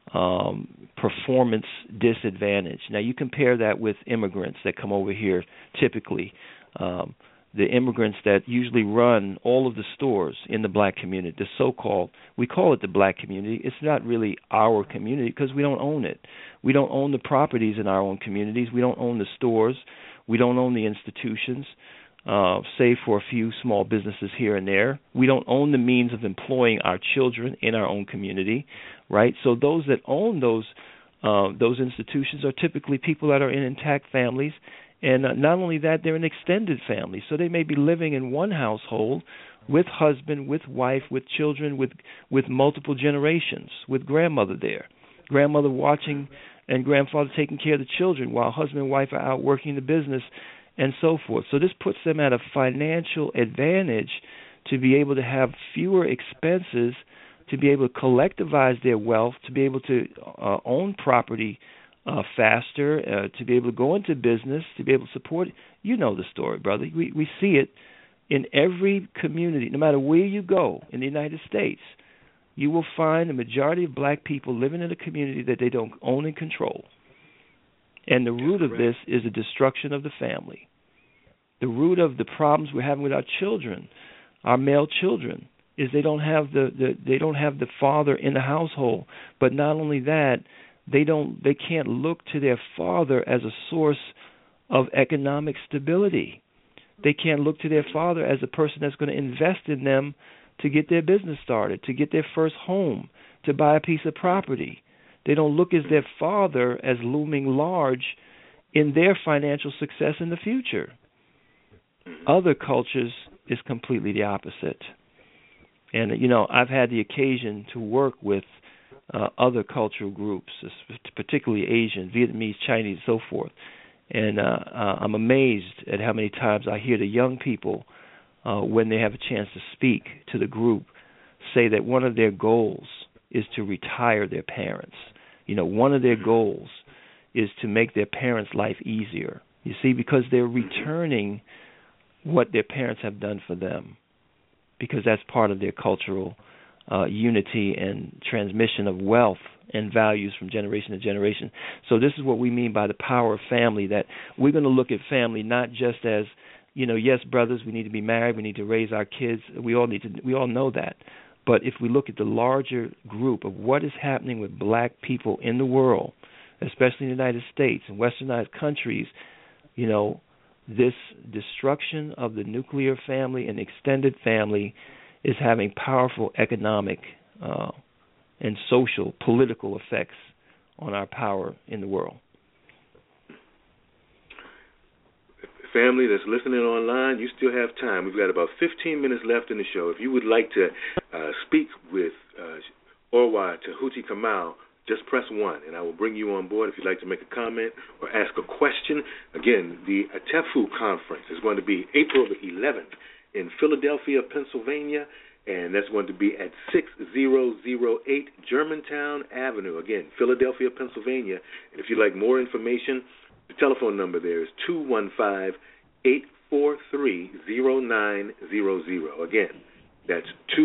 performance disadvantage. Now you compare that with immigrants that come over here typically. The immigrants that usually run all of the stores in the black community, the so-called, we call it the black community. It's not really our community because we don't own it. We don't own the properties in our own communities. We don't own the stores. We don't own the institutions, save for a few small businesses here and there. We don't own the means of employing our children in our own community, right? So those that own those institutions are typically people that are in intact families. And not only that, they're an extended family. So they may be living in one household with husband, with wife, with children, with multiple generations, with grandmother there. Grandmother watching and grandfather taking care of the children while husband and wife are out working the business and so forth. So this puts them at a financial advantage to be able to have fewer expenses, to be able to collectivize their wealth, to be able to own property faster, to be able to go into business, to be able to support. You know the story, brother. We see it in every community. No matter where you go in the United States, you will find a majority of black people living in a community that they don't own and control. And the root of this is the destruction of the family. The root of the problems we're having with our children, our male children, is they don't have the father in the household. But not only that, they can't look to their father as a source of economic stability. They can't look to their father as a person that's going to invest in them to get their business started, to get their first home, to buy a piece of property. They don't look at their father as looming large in their financial success in the future. Other cultures is completely the opposite. And, I've had the occasion to work with other cultural groups, particularly Asian, Vietnamese, Chinese, so forth. And I'm amazed at how many times I hear the young people, when they have a chance to speak to the group, say that one of their goals is to retire their parents. One of their goals is to make their parents' life easier. You see, because they're returning what their parents have done for them, because that's part of their cultural unity and transmission of wealth and values from generation to generation. So this is what we mean by the power of family, that we're going to look at family not just as, yes, brothers, we need to be married, we need to raise our kids. We all know that. But if we look at the larger group of what is happening with black people in the world, especially in the United States and westernized countries, this destruction of the nuclear family and extended family is having powerful economic and social, political effects on our power in the world. Family that's listening online, you still have time. We've got about 15 minutes left in the show. If you would like to speak with Orwa Tahuti Kamau, just press 1, and I will bring you on board if you'd like to make a comment or ask a question. Again, the Atefu Conference is going to be April the 11th in Philadelphia, Pennsylvania, and that's going to be at 6008 Germantown Avenue. Again, Philadelphia, Pennsylvania. And if you'd like more information, the telephone number there is 215-843-0900. Again, that's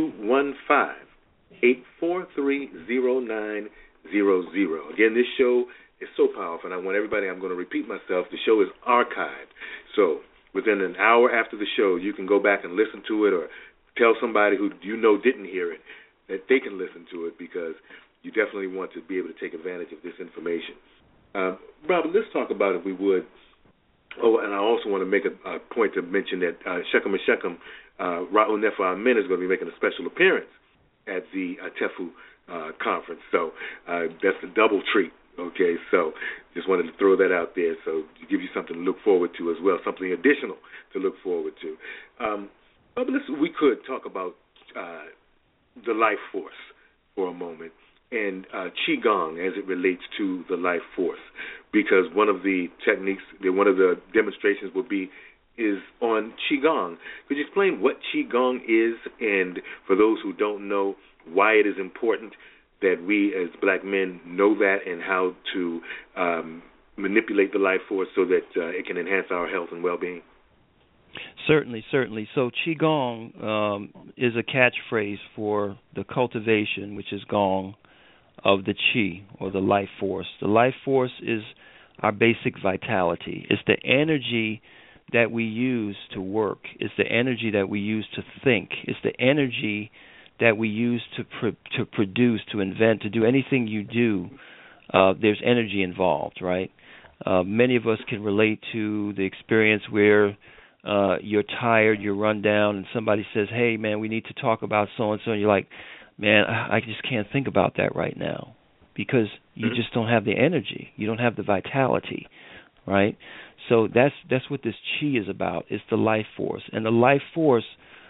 215-843-0900. Again, this show is so powerful, and I want everybody, I'm going to repeat myself, the show is archived. So within an hour after the show, you can go back and listen to it, or tell somebody who didn't hear it that they can listen to it, because you definitely want to be able to take advantage of this information. Robert, let's talk about, if we would. Oh, and I also want to make a point to mention that Shechem and Shechem, Ra'u Nefa Amen, is going to be making a special appearance at the Tefu conference. So that's a double treat. Okay, so just wanted to throw that out there, so to give you something to look forward to as well, something additional to look forward to. But we could talk about the life force for a moment, and Qigong as it relates to the life force, because one of the techniques, one of the demonstrations is on Qigong. Could you explain what Qigong is, and for those who don't know, why it is important that we as black men know that, and how to manipulate the life force so that it can enhance our health and well-being? Certainly. So Qigong is a catchphrase for the cultivation, which is Gong, of the Qi, or the life force. The life force is our basic vitality. It's the energy that we use to work. It's the energy that we use to think. It's the energy that we use to produce, to invent, to do anything you do. There's energy involved, right? Many of us can relate to the experience where you're tired, you're run down, and somebody says, hey, man, we need to talk about so-and-so, and you're like, man, I just can't think about that right now, because you just don't have the energy. You don't have the vitality, right? So that's what this Qi is about. It's the life force. And the life force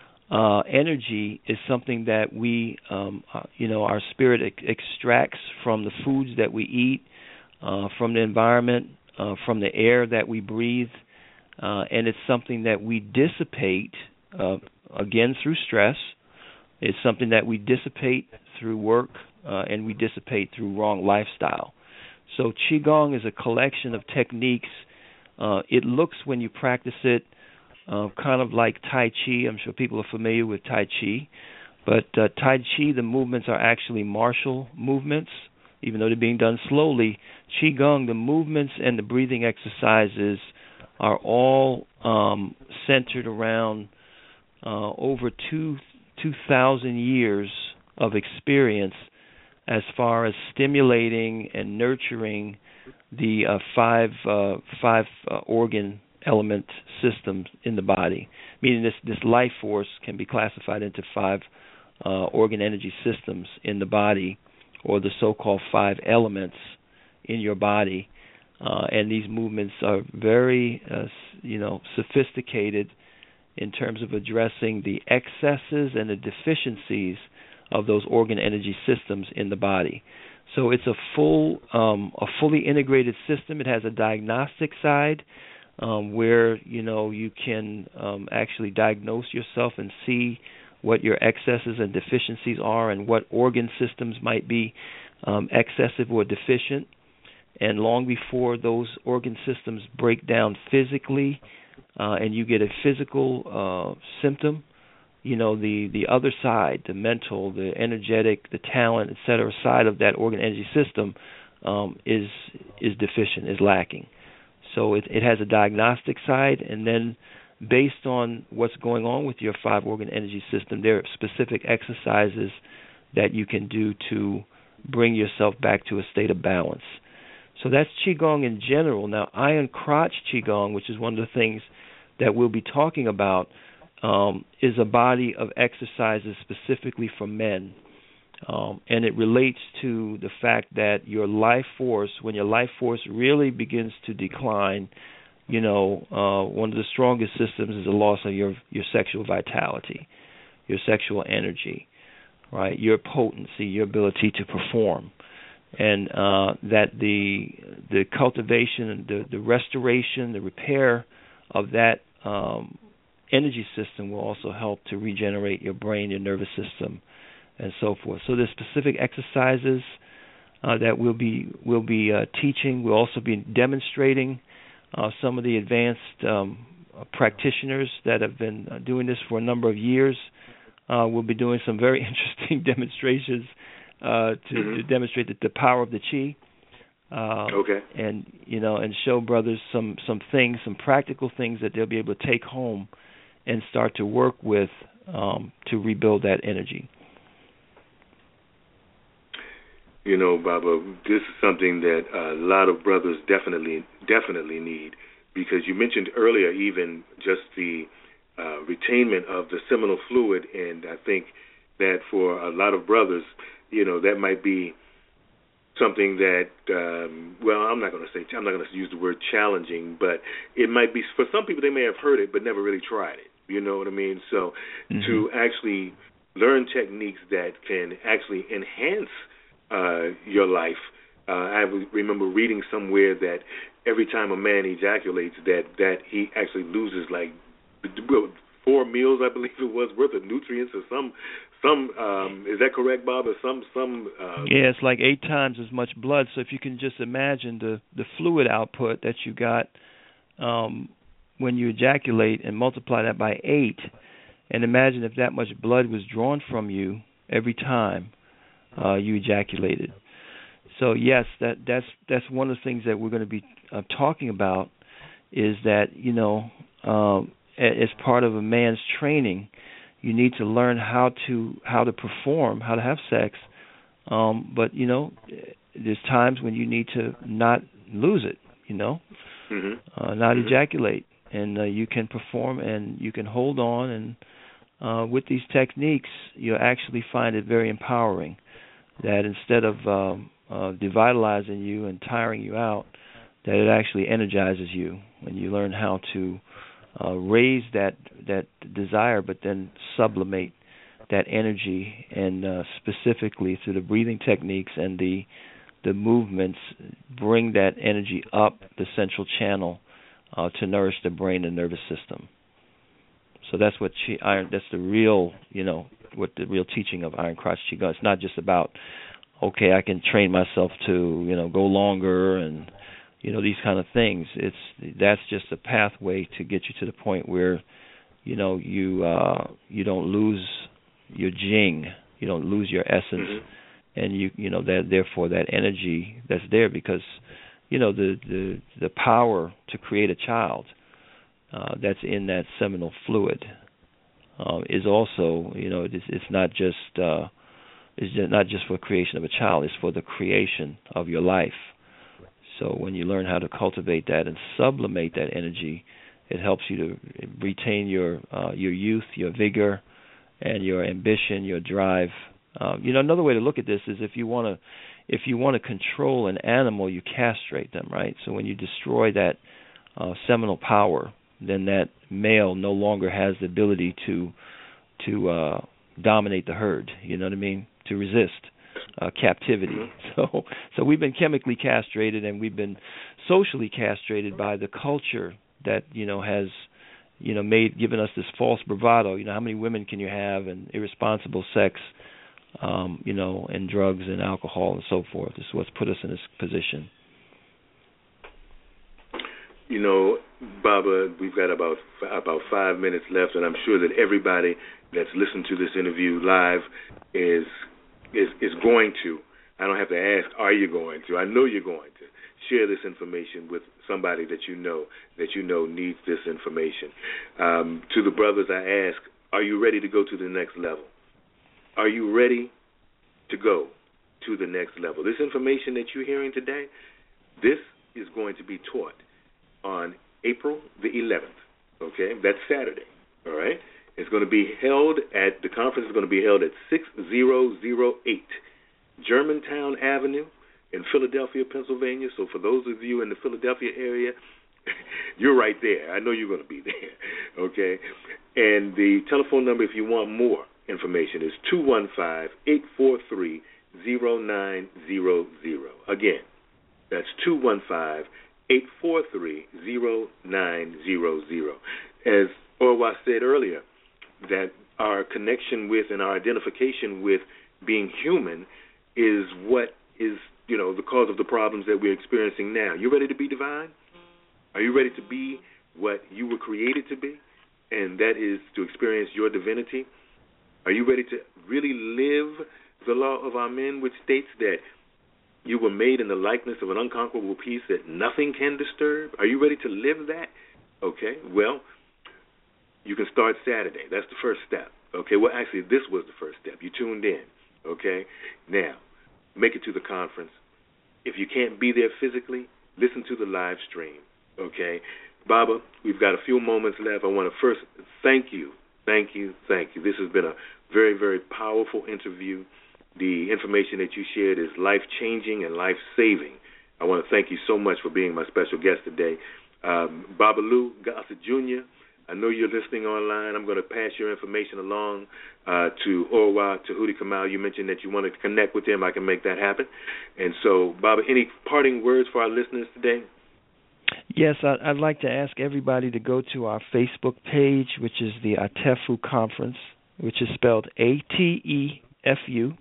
energy is something that we, our spirit extracts from the foods that we eat, from the environment, from the air that we breathe, and it's something that we dissipate, again, through stress. It's something that we dissipate through work, and we dissipate through wrong lifestyle. So Qigong is a collection of techniques. It looks, when you practice it, kind of like Tai Chi. I'm sure people are familiar with Tai Chi. But Tai Chi, the movements are actually martial movements, even though they're being done slowly. Qigong, the movements and the breathing exercises are all centered around over 2,000 years of experience as far as stimulating and nurturing the five organ element systems in the body, meaning this life force can be classified into 5 organ energy systems in the body, or the so-called 5 elements in your body. And these movements are very, sophisticated in terms of addressing the excesses and the deficiencies of those organ energy systems in the body. So it's a fully integrated system. It has a diagnostic side where you can actually diagnose yourself and see what your excesses and deficiencies are and what organ systems might be excessive or deficient. And long before those organ systems break down physically and you get a physical symptom, the other side, the mental, the energetic, the talent, etc. side of that organ energy system is deficient, is lacking. So it has a diagnostic side, and then based on what's going on with your 5 organ energy system, there are specific exercises that you can do to bring yourself back to a state of balance. So that's Qigong in general. Now, Iron Crotch Qigong, which is one of the things that we'll be talking about, is a body of exercises specifically for men. And it relates to the fact that your life force, when your life force really begins to decline, one of the strongest systems is the loss of your sexual vitality, your sexual energy, right? Your potency, your ability to perform. And that the cultivation, the restoration, the repair of that energy system will also help to regenerate your brain, your nervous system, and so forth. So there's specific exercises that we'll be teaching. We'll also be demonstrating some of the advanced practitioners that have been doing this for a number of years. We'll be doing some very interesting demonstrations to demonstrate the power of the Qi. And show brothers some things, some practical things that they'll be able to take home and start to work with to rebuild that energy. Baba, this is something that a lot of brothers definitely need, because you mentioned earlier even just the retainment of the seminal fluid, and I think that for a lot of brothers, that might be something that, I'm not going to use the word challenging, but it might be, for some people, they may have heard it but never really tried it. You know what I mean? So to actually learn techniques that can actually enhance your life. I remember reading somewhere that every time a man ejaculates, that he actually loses 4 meals, I believe it was, worth of nutrients, or some. Is that correct, Bob? Or some. Yeah, it's like 8 times as much blood. So if you can just imagine the fluid output that you got when you ejaculate and multiply that by 8, and imagine if that much blood was drawn from you every time you ejaculated. So yes, that's one of the things that we're going to be talking about, is that as part of a man's training, you need to learn how to perform, how to have sex. But there's times when you need to not lose it. Not ejaculate, and you can perform and you can hold on. And with these techniques, you'll actually find it very empowering. That instead of devitalizing you and tiring you out, that it actually energizes you when you learn how to raise that desire, but then sublimate that energy, and specifically through the breathing techniques and the movements, bring that energy up the central channel to nourish the brain and nervous system. So that's what that's the real, what the real teaching of Iron Crotch Qigong. It's not just about, okay, I can train myself to, go longer and, these kind of things. That's just a pathway to get you to the point where, you don't lose your jing, you don't lose your essence, and that therefore that energy that's there, because, the power to create a child that's in that seminal fluid is also, it's not just for creation of a child, it's for the creation of your life. So when you learn how to cultivate that and sublimate that energy, it helps you to retain your youth, your vigor, and your ambition, your drive. Another way to look at this is if you want to control an animal, you castrate them, right? So when you destroy that seminal power, then that male no longer has the ability to dominate the herd. You know what I mean? To resist captivity. Mm-hmm. So we've been chemically castrated, and we've been socially castrated by the culture that has given us this false bravado. How many women can you have, and irresponsible sex, and drugs and alcohol and so forth. This is what's put us in this position. Baba, we've got about 5 minutes left, and I'm sure that everybody that's listened to this interview live is going to. I don't have to ask, are you going to? I know you're going to share this information with somebody that you know needs this information. To the brothers, I ask, are you ready to go to the next level? Are you ready to go to the next level? This information that you're hearing today, this is going to be taught on April the 11th, okay? That's Saturday, all right? It's going to be held the conference is going to be held at 6008 Germantown Avenue in Philadelphia, Pennsylvania. So for those of you in the Philadelphia area, you're right there. I know you're going to be there, okay? And the telephone number, if you want more information, is 215-843-0900. Again, that's 215-843-0900. As Orwa said earlier, that our connection with and our identification with being human is what is, the cause of the problems that we're experiencing now. You ready to be divine? Are you ready to be what you were created to be? And that is to experience your divinity. Are you ready to really live the law of Amen, which states that you were made in the likeness of an unconquerable peace that nothing can disturb? Are you ready to live that? Okay, well, you can start Saturday. That's the first step. Okay, well, actually, this was the first step. You tuned in. Okay, now, make it to the conference. If you can't be there physically, listen to the live stream. Okay, Baba, we've got a few moments left. I want to first thank you. This has been a very, very powerful interview. The information that you shared is life-changing and life-saving. I want to thank you so much for being my special guest today. Baba Lou Gossett Jr., I know you're listening online. I'm going to pass your information along to Orwa Tahuti Kamal. You mentioned that you wanted to connect with him. I can make that happen. And so, Baba, any parting words for our listeners today? Yes, I'd like to ask everybody to go to our Facebook page, which is the ATEFU Conference, which is spelled ATEFU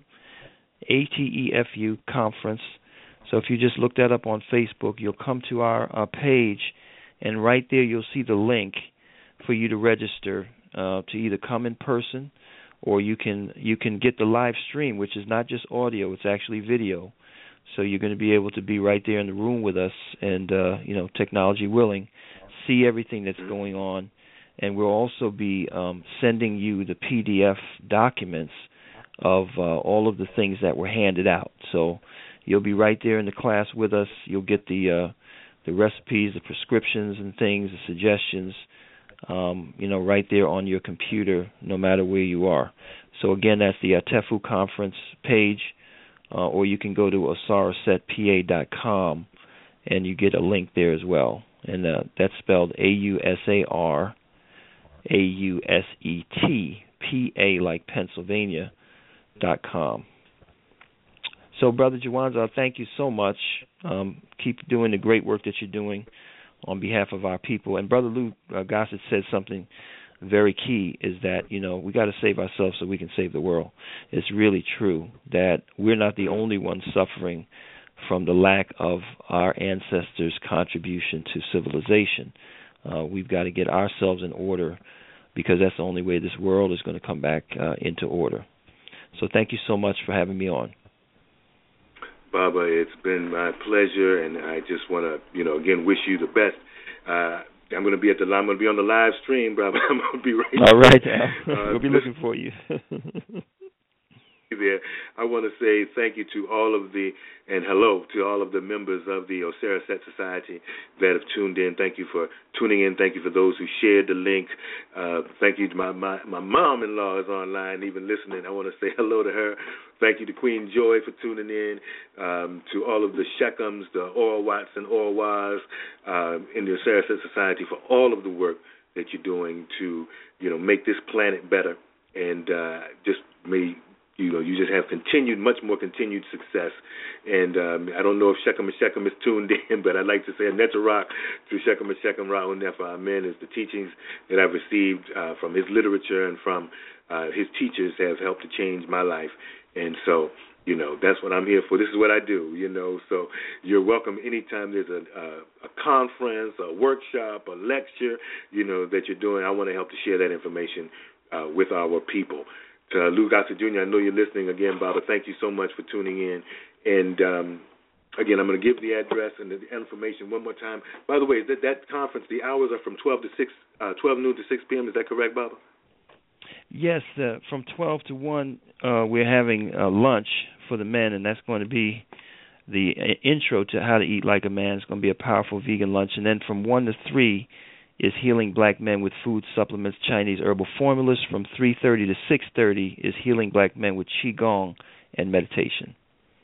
Conference. So if you just look that up on Facebook, you'll come to our page, and right there you'll see the link for you to register to either come in person, or you can get the live stream, which is not just audio, it's actually video. So you're going to be able to be right there in the room with us and, technology willing, see everything that's going on. And we'll also be sending you the PDF documents of all of the things that were handed out. So you'll be right there in the class with us. You'll get the recipes, the prescriptions and things, the suggestions, right there on your computer, no matter where you are. So again, that's the ATEFU Conference page, or you can go to AusaraSetPA.com, and you get a link there as well. And that's spelled AusaraSetPA, like Pennsylvania.com. So, Brother Jawanza, thank you so much. Keep doing the great work that you're doing on behalf of our people. And Brother Lou Gossett said something very key, is that, we got to save ourselves so we can save the world. It's really true that we're not the only ones suffering from the lack of our ancestors' contribution to civilization. We've got to get ourselves in order, because that's the only way this world is going to come back into order. So thank you so much for having me on. Baba, it's been my pleasure, and I just want to, again, wish you the best. I'm going to be on the live stream, Baba. I'm going to be right there. All right, now. We'll be looking for you. The there. I want to say thank you to all of and hello to all of the members of the Osiris Set Society that have tuned in. Thank you for tuning in. Thank you for those who shared the link. Thank you to my mom-in-law is online, even listening. I want to say hello to her. Thank you to Queen Joy for tuning in. To all of the Shechems, the Oral Watts and Oral Waz in the Osiris Set Society for all of the work that you're doing to, make this planet better, and just may, you just have much more continued success. And I don't know if Shechem is tuned in, but I'd like to say a Netarach to Shechem Ra'u Nefa Amen is the teachings that I've received from his literature and from his teachers have helped to change my life. And so, that's what I'm here for. This is what I do, So you're welcome anytime there's a conference, a workshop, a lecture, that you're doing. I want to help to share that information with our people. To Lou Gossett Jr., I know you're listening again, Baba. Thank you so much for tuning in. And, again, I'm going to give the address and the information one more time. By the way, that conference, the hours are from 12 noon to 6 p.m. Is that correct, Baba? Yes, from 12 to 1, we're having lunch for the men, and that's going to be the intro to how to eat like a man. It's going to be a powerful vegan lunch. And then from 1 to 3 is Healing Black Men with Food Supplements, Chinese Herbal Formulas. From 3:30 to 6:30 is Healing Black Men with Qigong and Meditation.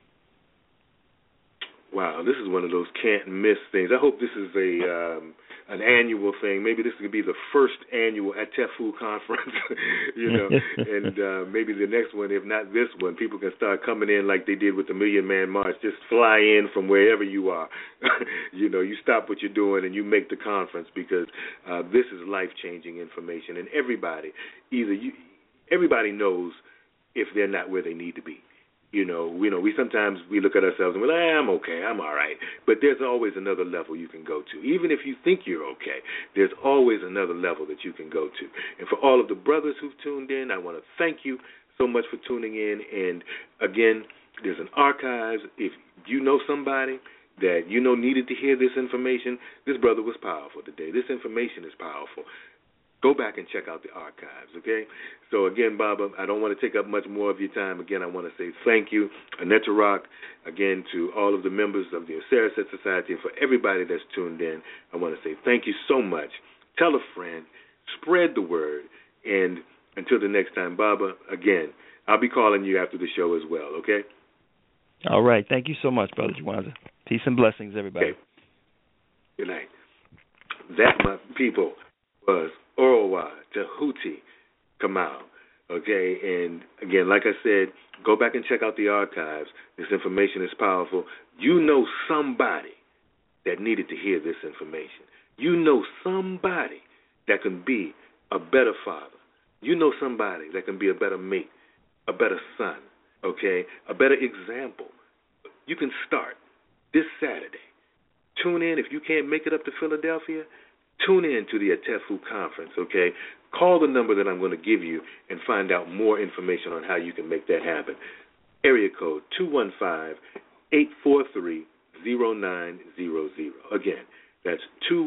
Wow, this is one of those can't miss things. I hope this is an annual thing. Maybe this could be the first annual Atefu conference, and maybe the next one, if not this one, people can start coming in like they did with the Million Man March. Just fly in from wherever you are. You stop what you're doing and you make the conference, because this is life-changing information. And everybody knows if they're not where they need to be. We sometimes we look at ourselves and we're like, I'm okay, I'm all right. But there's always another level you can go to. Even if you think you're okay, there's always another level that you can go to. And for all of the brothers who've tuned in, I want to thank you so much for tuning in. And again, there's an archive. If you know somebody that needed to hear this information, this brother was powerful today. This information is powerful. Go back and check out the archives, okay? So, again, Baba, I don't want to take up much more of your time. Again, I want to say thank you, Anetarach, again, to all of the members of the Osiris Set Society, and for everybody that's tuned in, I want to say thank you so much. Tell a friend, spread the word, and until the next time, Baba, again, I'll be calling you after the show as well, okay? All right. Thank you so much, Brother Juwanza. Peace and blessings, everybody. Okay. Good night. That, my people, was Orwa Tahuti Kamal. Okay, and again, like I said, go back and check out the archives. This information is powerful. You know somebody that needed to hear this information. You know somebody that can be a better father. You know somebody that can be a better mate, a better son, okay, a better example. You can start this Saturday. Tune in. If you can't make it up to Philadelphia, tune in to the Atefu conference, okay? Call the number that I'm going to give you and find out more information on how you can make that happen. Area code 215-843-0900. Again, that's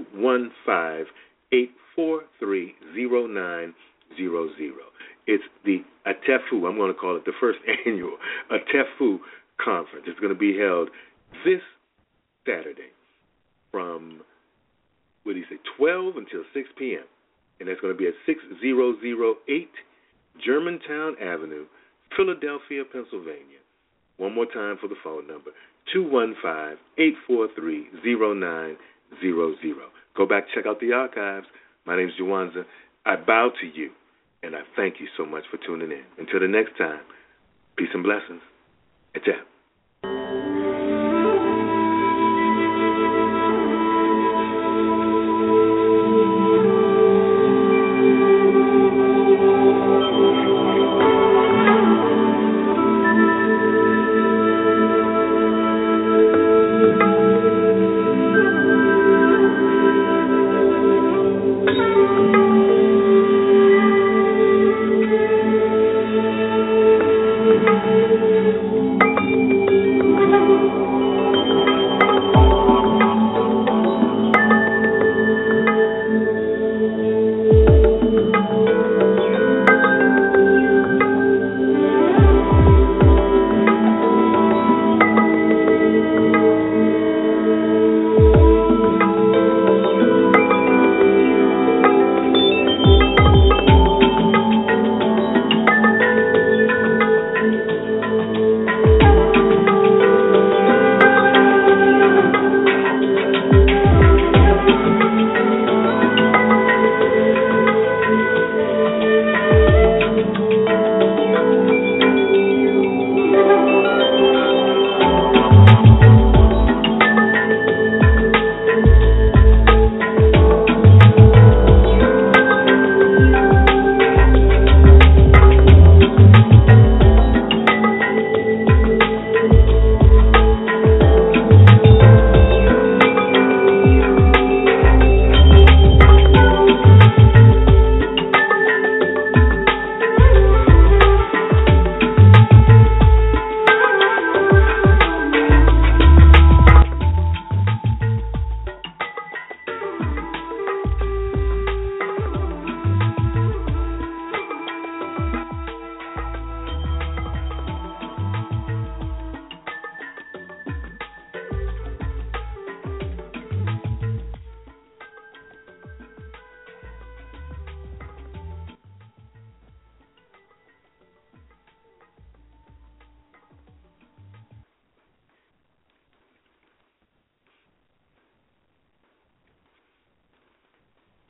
215-843-0900. It's the Atefu, I'm going to call it the first annual Atefu conference. It's going to be held this Saturday from 12 until 6 p.m., and that's going to be at 6008 Germantown Avenue, Philadelphia, Pennsylvania. One more time for the phone number, 215-843-0900. Go back, check out the archives. My name is Juwanza. I bow to you, and I thank you so much for tuning in. Until the next time, peace and blessings. Atep.